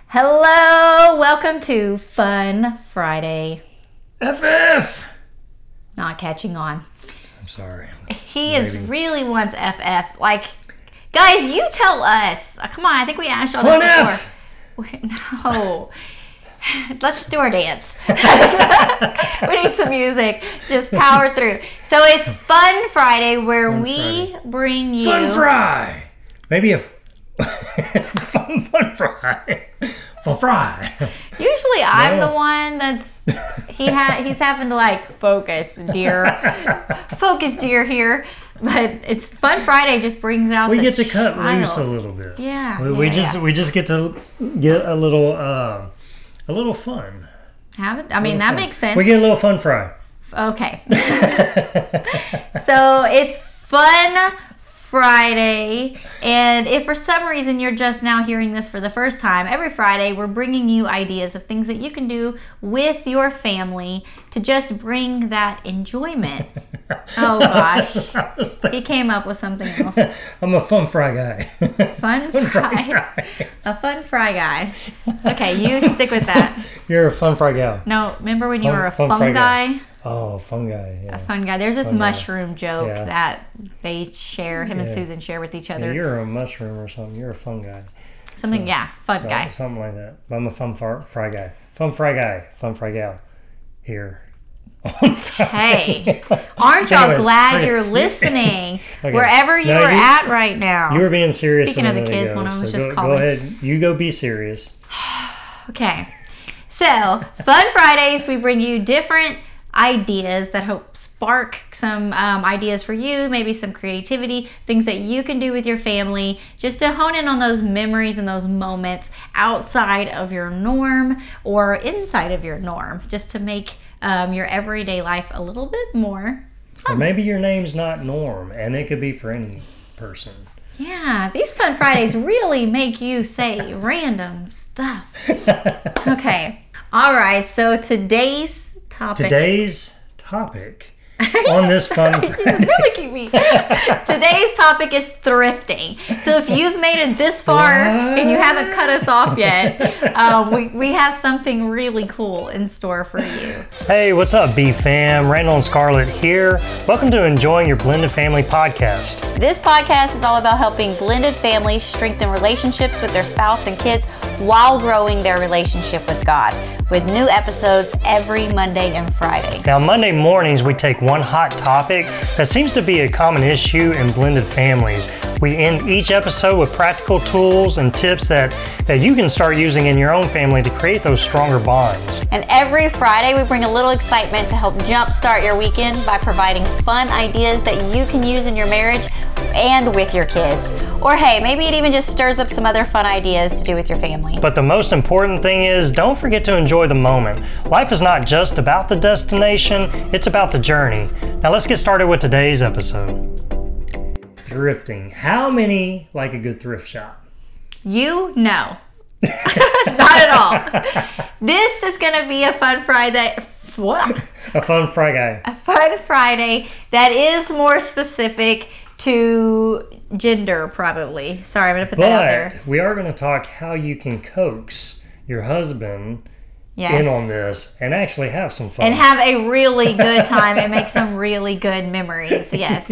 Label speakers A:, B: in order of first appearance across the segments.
A: Hello, welcome to Fun Friday.
B: FF!
A: Not catching on.
B: I'm sorry.
A: He really wants FF. Like, guys, you tell us. Come on, I think we asked y'all
B: Fun
A: this before. No. Let's just do our dance. We need some music. Just power through. So it's Fun Friday where bring you...
B: Fun Fry! Maybe a fun fry. Fun fry.
A: Usually I'm the one that's... He's having to like focus deer here. But it's Fun Friday just brings out
B: we
A: the
B: get to cut
A: child.
B: loose a little bit.
A: Yeah.
B: We just get to get a little fun.
A: That makes sense.
B: We get a little fun fry.
A: Okay. So it's Fun Friday, and if for some reason you're just now hearing this for the first time, every Friday we're bringing you ideas of things that you can do with your family to just bring that enjoyment. Oh gosh, he came up with something else.
B: I'm a fun fry guy.
A: Fun fry. A fun fry guy. Okay, you stick with that.
B: You're a fun fry gal.
A: No, remember when you were a fun guy?
B: Oh, fun guy, yeah.
A: A fun guy. There's this mushroom joke
B: Yeah.
A: that they share, him and Susan share with each other.
B: Yeah, you're a mushroom or something. You're a fun guy.
A: Fun guy.
B: Something like that. But I'm a fun fry guy. Fun fry guy. Fun fry gal. Here.
A: Hey, aren't y'all glad you're listening?
B: Okay.
A: Wherever you are at right now.
B: You were being serious.
A: Speaking of the kids, one of them was just calling.
B: Go ahead. You go be serious.
A: Okay. So, Fun Fridays, we bring you different ideas that hope spark some ideas for you, maybe some creativity, things that you can do with your family, just to hone in on those memories and those moments outside of your norm or inside of your norm, just to make your everyday life a little bit more fun.
B: Or maybe your name's not Norm, and it could be for any person.
A: Yeah, these Fun Fridays really make you say random stuff. Okay. All right, so today's topic
B: on this Fun Friday.
A: Mimicking me. Today's topic is thrifting. So if you've made it this far and you haven't cut us off yet, we have something really cool in store for you.
B: Hey, what's up, B-Fam? Randall and Scarlett here. Welcome to Enjoying Your Blended Family podcast.
A: This podcast is all about helping blended families strengthen relationships with their spouse and kids while growing their relationship with God, with new episodes every Monday and Friday.
B: Now, Monday mornings, we take one hot topic that seems to be a common issue in blended families. We end each episode with practical tools and tips that you can start using in your own family to create those stronger bonds.
A: And every Friday, we bring a little excitement to help jumpstart your weekend by providing fun ideas that you can use in your marriage and with your kids. Or hey, maybe it even just stirs up some other fun ideas to do with your family.
B: But the most important thing is, don't forget to enjoy the moment. Life is not just about the destination, it's about the journey. Now let's get started with today's episode. Thrifting. How many like a good thrift shop?
A: You know. Not at all. This is going to be a Fun Friday. What?
B: A Fun Fry guy.
A: A Fun Friday that is more specific to gender, probably. Sorry, I'm going to put that out there.
B: But we are going to talk how you can coax your husband in on this and actually have some fun.
A: And have a really good time and make some really good memories. Yes.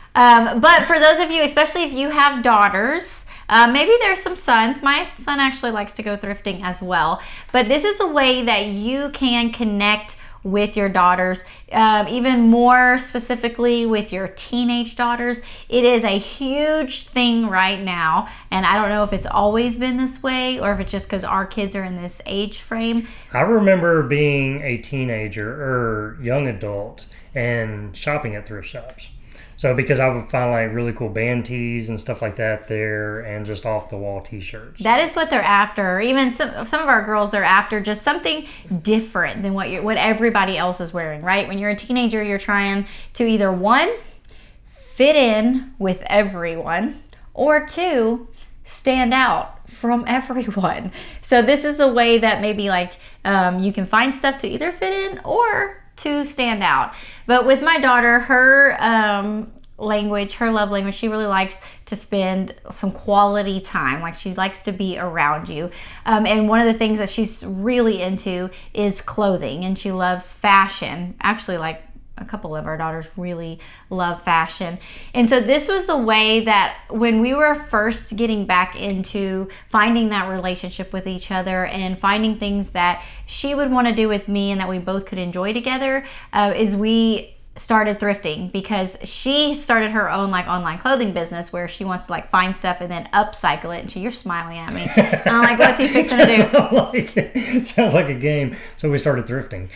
A: But for those of you, especially if you have daughters, maybe there's some sons. My son actually likes to go thrifting as well. But this is a way that you can connect with your daughters, even more specifically with your teenage daughters. It is a huge thing right now, and I don't know if it's always been this way or if it's just because our kids are in this age frame.
B: I remember being a teenager or young adult and shopping at thrift shops. So because I would find like really cool band tees and stuff like that there, and just off the wall t-shirts.
A: That is what they're after. Even some of our girls, they're after just something different than what everybody else is wearing, right? When you're a teenager, you're trying to either one, fit in with everyone, or two, stand out from everyone. So this is a way that maybe like you can find stuff to either fit in or to stand out. But with my daughter, her language, her love language, she really likes to spend some quality time. Like, she likes to be around you. And one of the things that she's really into is clothing, and she loves fashion. Actually, like, a couple of our daughters really love fashion. And so this was a way that when we were first getting back into finding that relationship with each other and finding things that she would want to do with me and that we both could enjoy together, is we started thrifting, because she started her own like online clothing business where she wants to like find stuff and then upcycle it. And you're smiling at me. I'm like, what's he fixing to
B: do? Sounds like a game. So we started thrifting.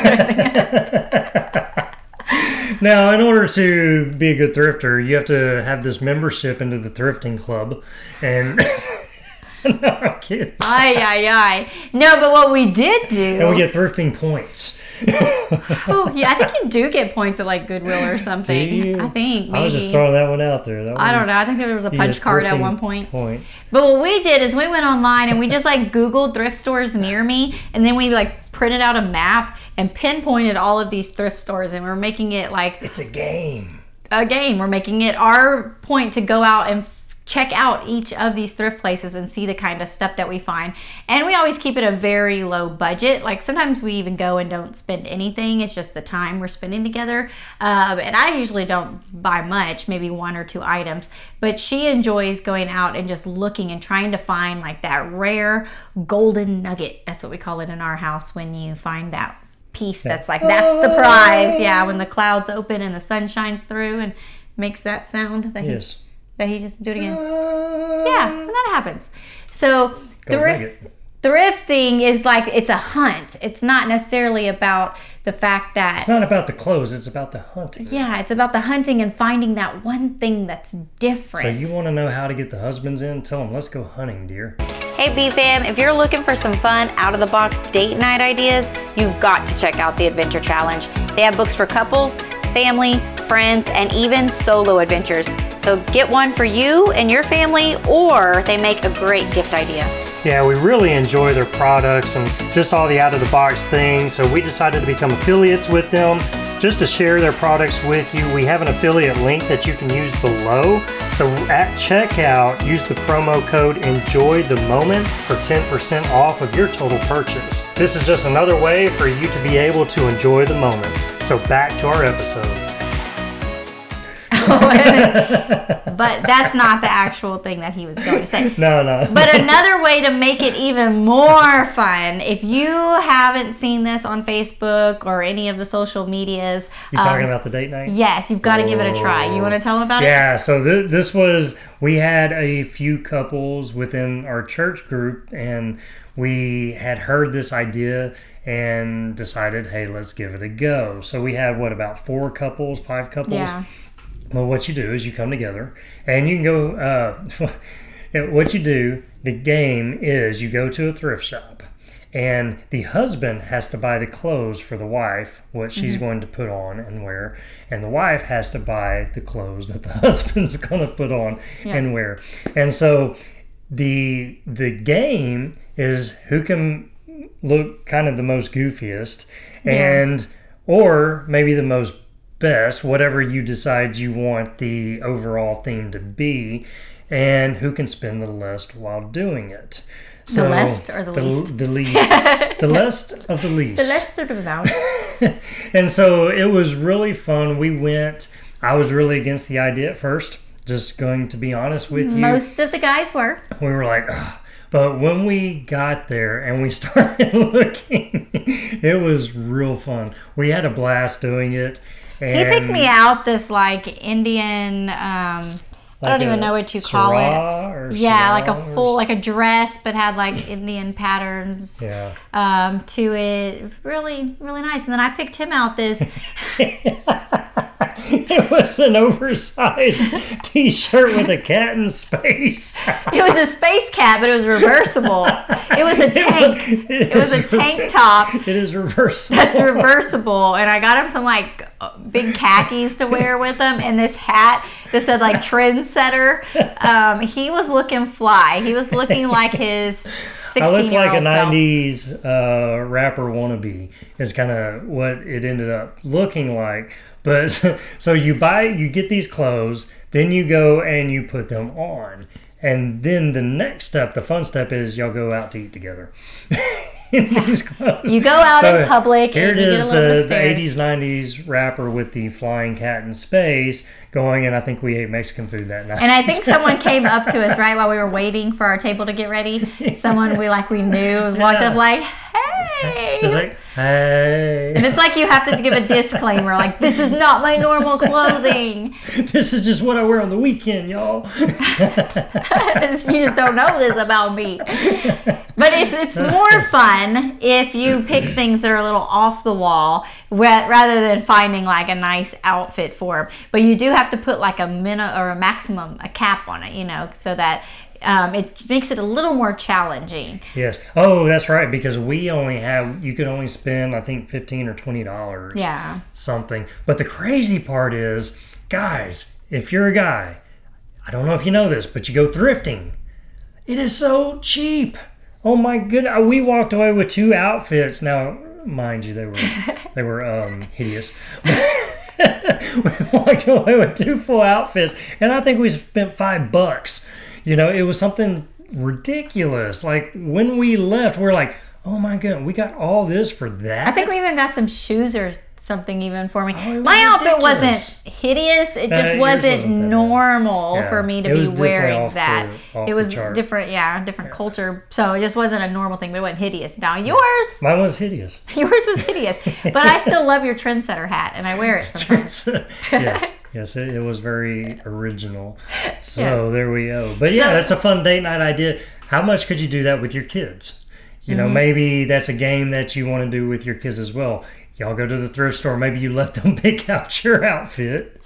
B: Now, in order to be a good thrifter, you have to have this membership into the thrifting club. And no, I'm kidding.
A: Aye. No, but what we did do...
B: And we get thrifting points.
A: Oh, yeah, I think you do get points at like Goodwill or something.
B: Do you?
A: I think, maybe.
B: I was just throwing that one out there.
A: I don't know. I think there was a punch card at one point.
B: Points.
A: But what we did is we went online and we just like Googled thrift stores near me, and then we like printed out a map and pinpointed all of these thrift stores, and we're making it like...
B: It's a game.
A: We're making it our point to go out and check out each of these thrift places and see the kind of stuff that we find. And we always keep it a very low budget. Like, sometimes we even go and don't spend anything. It's just the time we're spending together. And I usually don't buy much, maybe 1 or 2 items. But she enjoys going out and just looking and trying to find like that rare golden nugget. That's what we call it in our house, when you find that piece that's like, that's the prize. Yeah, when the clouds open and the sun shines through and makes that sound that
B: yes.
A: That he just do it again. Yeah, and that happens. So thrifting is like, it's a hunt. It's not necessarily about the fact that...
B: It's not about the clothes. It's about the hunting.
A: Yeah, it's about the hunting and finding that one thing that's different.
B: So you want to know how to get the husbands in? Tell them, let's go hunting, dear.
A: Hey, B-Fam, if you're looking for some fun, out-of-the-box date night ideas, you've got to check out the Adventure Challenge. They have books for couples, family, friends, and even solo adventures. So get one for you and your family, or they make a great gift idea.
B: Yeah, we really enjoy their products and just all the out-of-the-box things, so we decided to become affiliates with them just to share their products with you. We have an affiliate link that you can use below. So at checkout, use the promo code ENJOYTHEMOMENT for 10% off of your total purchase. This is just another way for you to be able to enjoy the moment. So back to our episode.
A: But that's not the actual thing that he was going to say.
B: No.
A: But another way to make it even more fun, if you haven't seen this on Facebook or any of the social medias...
B: You talking about the date night?
A: Yes, you've got to give it a try. You want to tell them about it?
B: Yeah, so this was... We had a few couples within our church group, and we had heard this idea and decided, hey, let's give it a go. So we had, about 5 couples?
A: Yeah.
B: Well, what you do is you come together, and you can go, what you do, the game is you go to a thrift shop, and the husband has to buy the clothes for the wife, what she's going to put on and wear, and the wife has to buy the clothes that the husband's going to put on and wear. And so the game is who can look kind of the most goofiest, and or maybe the most best, whatever you decide you want the overall theme to be, and who can spend the least while doing it. So
A: the least or the least?
B: The least. The least of the least.
A: The least of the amount.
B: And so it was really fun. I was really against the idea at first, just going to be honest with you.
A: Most of the guys were.
B: We were like, ugh. But when we got there and we started looking, it was real fun. We had a blast doing it. And
A: he picked me out this like Indian, I don't even know what you call it. Yeah, like a full, like a dress, but had like Indian patterns to it. Really, really nice. And then I picked him out this.
B: It was an oversized t-shirt with a cat in space.
A: It was a space cat, but it was reversible. It was a tank. It was a tank top.
B: It is reversible.
A: That's reversible. And I got him some like big khakis to wear with him, and this hat that said like trendsetter. He was looking fly. He was looking like his 16-year-old
B: look like a
A: self.
B: 90s rapper wannabe is kind of what it ended up looking like. But so you get these clothes, then you go and you put them on. And then the next step, the fun step, is y'all go out to eat together. In these clothes.
A: You go out in public
B: here
A: and
B: it
A: you
B: is,
A: get a little
B: the 80s, 90s rapper with the flying cat in space going, and I think we ate Mexican food that night.
A: And I think someone came up to us, right, while we were waiting for our table to get ready. Someone we knew walked up like, hey.
B: It's like, hey.
A: And it's like you have to give a disclaimer, like, this is not my normal clothing.
B: This is just what I wear on the weekend, y'all.
A: You just don't know this about me. But it's more fun if you pick things that are a little off the wall rather than finding like a nice outfit for them. But you do have to put like a maximum cap on it, so that it makes it a little more challenging.
B: Yes. Oh, that's right. Because you could only spend, I think, $15 or $20.
A: Yeah.
B: Something. But the crazy part is, guys, if you're a guy, I don't know if you know this, but you go thrifting. It is so cheap. Oh my goodness. We walked away with 2 outfits. Now, mind you, they were hideous. We walked away with 2 full outfits, and I think we spent $5. It was something ridiculous. Like, when we left, we're like, oh my god, we got all this for that?
A: I think we even got some shoes or something even for me.
B: Oh,
A: my outfit
B: ridiculous.
A: wasn't hideous. It just wasn't normal for me to be wearing that. It was different, different culture. So it just wasn't a normal thing, but it wasn't hideous. Now yours.
B: Mine was hideous.
A: Yours was hideous. But I still love your trendsetter hat, and I wear it sometimes.
B: Yes, it was very original. So there we go. But yeah, that's a fun date night idea. How much could you do that with your kids? Maybe that's a game that you want to do with your kids as well. Y'all go to the thrift store. Maybe you let them pick out your outfit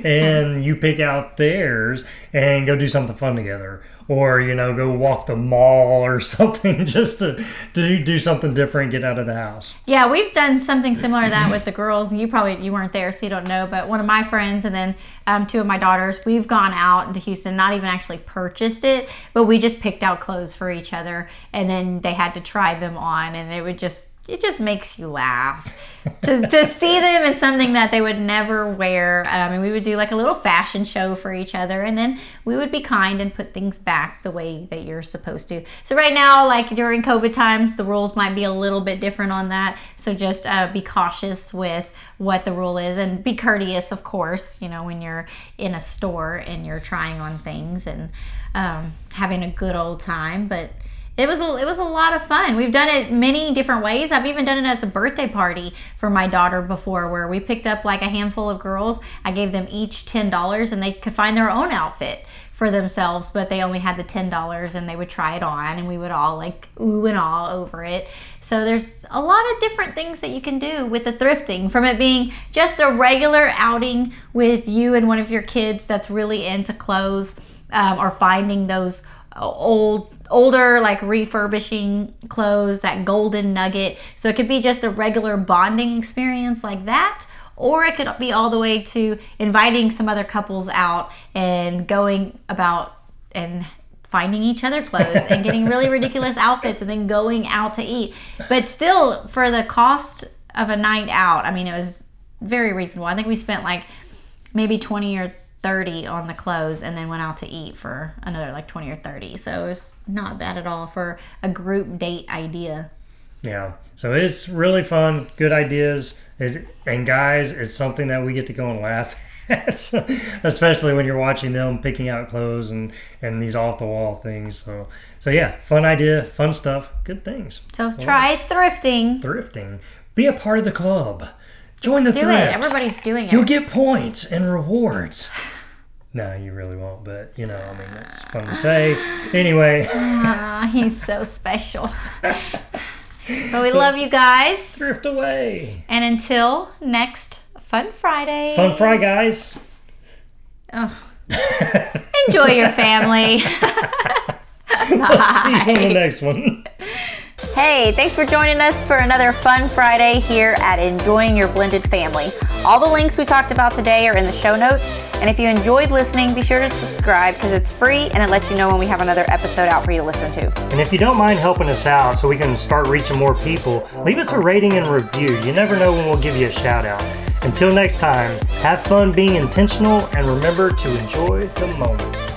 B: and you pick out theirs and go do something fun together. Or, go walk the mall or something just to do something different, get out of the house.
A: Yeah, we've done something similar to that with the girls. You weren't there, so you don't know. But one of my friends and then 2 of my daughters, we've gone out into Houston, not even actually purchased it, but we just picked out clothes for each other. And then they had to try them on, and it just makes you laugh to see them in something that they would never wear. And we would do like a little fashion show for each other, and then we would be kind and put things back the way that you're supposed to. So right now, like during COVID times, the rules might be a little bit different on that. So just be cautious with what the rule is, and be courteous, of course, when you're in a store and you're trying on things and having a good old time. But it was a lot of fun. We've done it many different ways. I've even done it as a birthday party for my daughter before, where we picked up like a handful of girls. I gave them each $10, and they could find their own outfit for themselves, but they only had the $10, and they would try it on, and we would all like ooh and ah over it. So there's a lot of different things that you can do with the thrifting, from it being just a regular outing with you and one of your kids that's really into clothes, or finding those older, like refurbishing clothes, that golden nugget. So it could be just a regular bonding experience like that, or it could be all the way to inviting some other couples out and going about and finding each other clothes and getting really ridiculous outfits and then going out to eat. But still, for the cost of a night out, it was very reasonable. I think we spent like maybe 20 or 30 on the clothes, and then went out to eat for another like 20 or 30. So it was not bad at all for a group date idea.
B: Yeah, so it's really fun, good ideas, and guys, it's something that we get to go and laugh at, especially when you're watching them picking out clothes and these off the wall things. So yeah, fun idea, fun stuff, good things.
A: So try
B: thrifting, be a part of the club. Join the thrift.
A: Do it. Everybody's doing it.
B: You'll get points and rewards. No, you really won't, but it's fun to say. Anyway.
A: He's so special. But we love you guys.
B: Thrift away.
A: And until next Fun Friday.
B: Fun Fry, guys.
A: Oh. Enjoy your family.
B: We'll see you on the next one.
C: Hey, thanks for joining us for another Fun Friday here at Enjoying Your Blended Family.
A: All the links we talked about today are in the show notes. And if you enjoyed listening, be sure to subscribe because it's free and it lets you know when we have another episode out for you to listen to.
B: And if you don't mind helping us out so we can start reaching more people, leave us a rating and review. You never know when we'll give you a shout out. Until next time, have fun being intentional and remember to enjoy the moment.